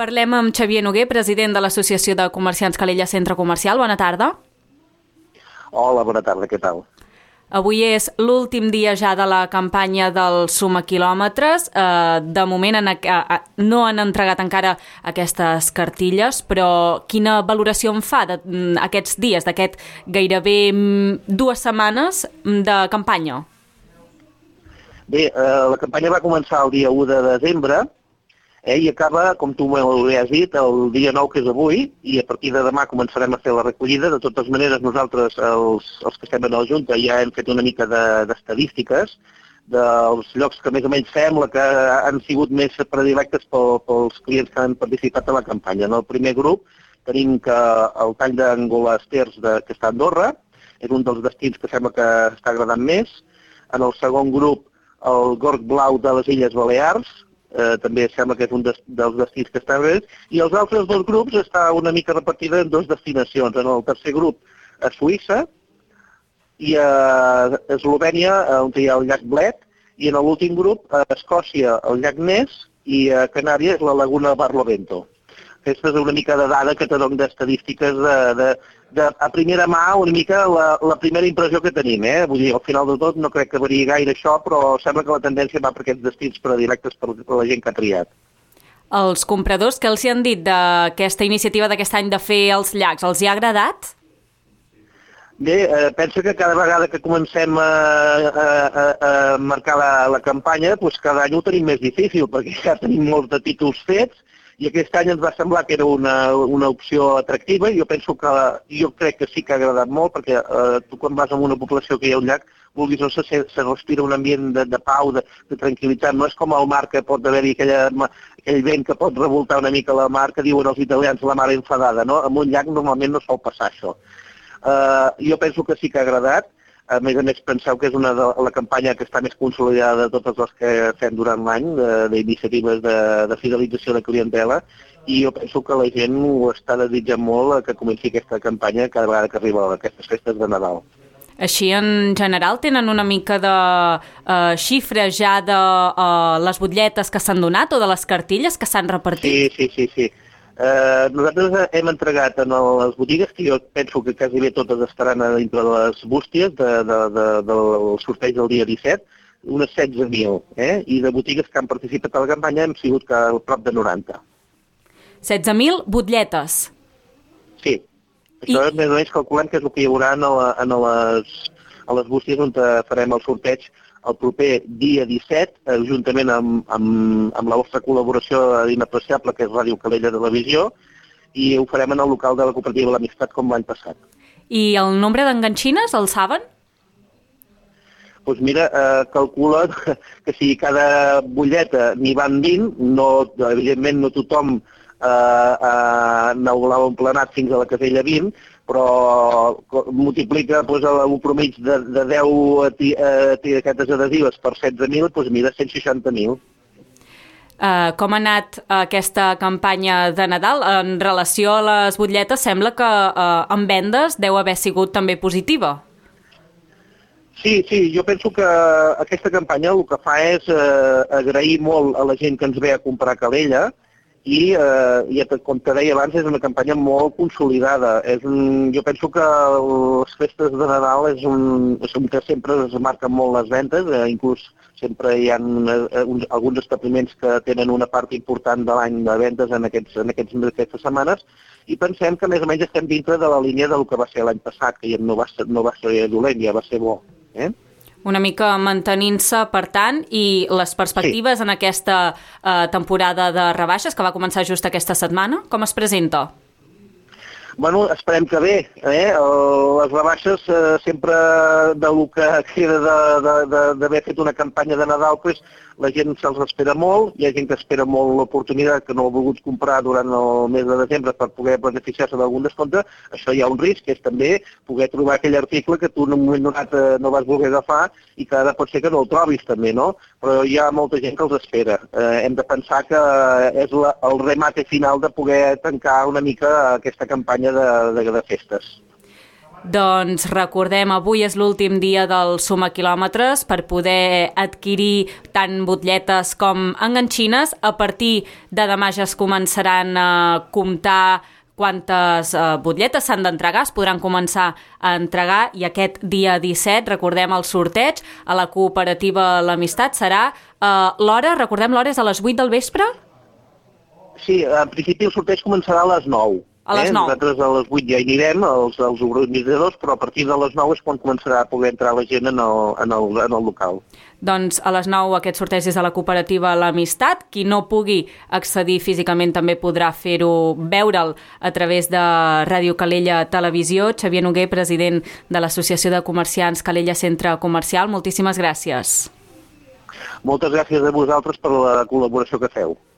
Parlem amb Xavier Noguer, president de l'Associació de Comerciants Calella Centre Comercial. Bona tarda. Hola, bona tarda, què tal? Avui és l'últim dia ja de la campanya del Suma Quilòmetres. De moment no han entregat encara aquestes cartilles, però quina valoració en fa d'aquests dies, d'aquest gairebé 2 setmanes de campanya? Bé, la campanya va començar el dia 1 de desembre i acaba, com tu m'has dit, el dia 9, que és avui, i a partir de demà començarem a fer la recollida. De totes maneres, nosaltres, els que estem a la Junta, ja hem fet una mica d'estadístiques dels llocs que més o menys sembla que han sigut més predilectes pels clients que han participat a la campanya. En el primer grup tenim que el tall d'Angolasters, que està a Andorra, és un dels destins que sembla que està agradant més. En el segon grup, el Gorg Blau de les Illes Balears, també sembla que és un dels destins que està bé, i els altres 2 grups està una mica repartida en 2 destinacions. En el tercer grup, a Suïssa, i a Eslovènia, on hi ha el llac Bled, i en l'últim grup, a Escòcia, el llac Ness, i a Canàries, la laguna Barlovento. Aquesta és una mica de dada que te dono d'estadístiques a primera mà, una mica la primera impressió que tenim. Vull dir, al final de tot no crec que variï gaire això, però sembla que la tendència va per aquests destins predilectes per la gent que ha triat. Els compradors, què els hi han dit d'aquesta iniciativa d'aquest any de fer els llacs? Els hi ha agradat? Bé, penso que cada vegada que comencem a marcar la campanya, doncs cada any ho tenim més difícil, perquè ja tenim molts de títols fets, i aquest any ens va semblar que era una opció atractiva. Jo crec que sí que ha agradat molt, perquè tu quan vas a una població que hi ha un llac, vulguis o no, se respira un ambient de pau, de tranquil·litat. No és com al mar, que pot haver-hi aquell vent que pot revoltar una mica la mar, que diuen els italians la mar enfadada, no? En un llac normalment no sol passar això. Jo penso que sí que ha agradat. A més, penseu que és la campanya que està més consolidada de totes les que fem durant l'any, d'iniciatives de fidelització de clientela, i jo penso que la gent ho està desitjant molt que comenci aquesta campanya cada vegada que arriba a aquestes festes de Nadal. Així, en general, tenen una mica de xifres ja de les butlletes que s'han donat o de les cartilles que s'han repartit? Sí. Nosaltres hem entregat en les botigues, que jo penso que quasi bé totes estaran dintre de les bústies del sorteig del dia 17, unes 16.000, i de botigues que han participat a la campanya hem sigut a prop de 90. 16.000 butlletes? Sí. Això més o menys calculem que és el que hi haurà a les bústies on farem el sorteig el proper dia 17, juntament amb la vostra col·laboració inapreciable, que és Ràdio Calella Televisió, i ho farem en el local de la Cooperativa de l'Amistat com l'any passat. I el nombre d'enganxines, el saben? Doncs mira, calcula que si cada butlleta n'hi van 20, evidentment no tothom n'haurà emplenat fins a la casella 20, però multiplica un promig de 10 etiquetes adhesives per 16.000, doncs mira, 160.000. Com ha anat aquesta campanya de Nadal? En relació a les butlletes, sembla que en vendes deu haver sigut també positiva. Sí, jo penso que aquesta campanya el que fa és agrair molt a la gent que ens ve a comprar a Calella, i, com te deia abans, és una campanya molt consolidada. Jo penso que les festes de Nadal és un que sempre es marquen molt les ventes, inclús sempre hi ha alguns establiments que tenen una part important de l'any de vendes en aquestes setmanes, i pensem que més o menys estem dintre de la línia del que va ser l'any passat, que no va ser dolent, ja va ser bo. Una mica mantenint-se, per tant, i les perspectives en aquesta temporada de rebaixes, que va començar just aquesta setmana, com es presenta? Bueno, esperem que bé. Les rebaixes sempre del que queda d'haver fet una campanya de Nadal, la gent se'ls espera molt, hi ha gent que espera molt l'oportunitat que no ha volgut comprar durant el mes de desembre per poder beneficiar-se d'algun descompte. Això hi ha un risc, que és també poder trobar aquell article que tu en un moment donat no vas voler agafar i que ara pot ser que no el trobis també, no? Però hi ha molta gent que els espera. Hem de pensar que és el remate final de poder tancar una mica aquesta campanya de festes. Doncs recordem, avui és l'últim dia del Suma Quilòmetres per poder adquirir tant butlletes com enganxines. A partir de demà ja es començaran a comptar quantes butlletes s'han d'entregar, es podran començar a entregar, i aquest dia 17, recordem el sorteig a la cooperativa L'Amistat, serà l'hora, recordem l'hora, és a les 8 del vespre? Sí, en principi el sorteig començarà a les 9. A les 9. Nosaltres a les 8 ja hi anirem, els organitzadors, però a partir de les 9 és quan començarà a poder entrar la gent en el local. Doncs a les 9 aquest sorteig és de la cooperativa L'Amistat. Qui no pugui accedir físicament també podrà fer-ho, veure'l a través de Ràdio Calella Televisió. Xavier Noguer, president de l'Associació de Comerciants Calella Centre Comercial, moltíssimes gràcies. Moltes gràcies a vosaltres per la col·laboració que feu.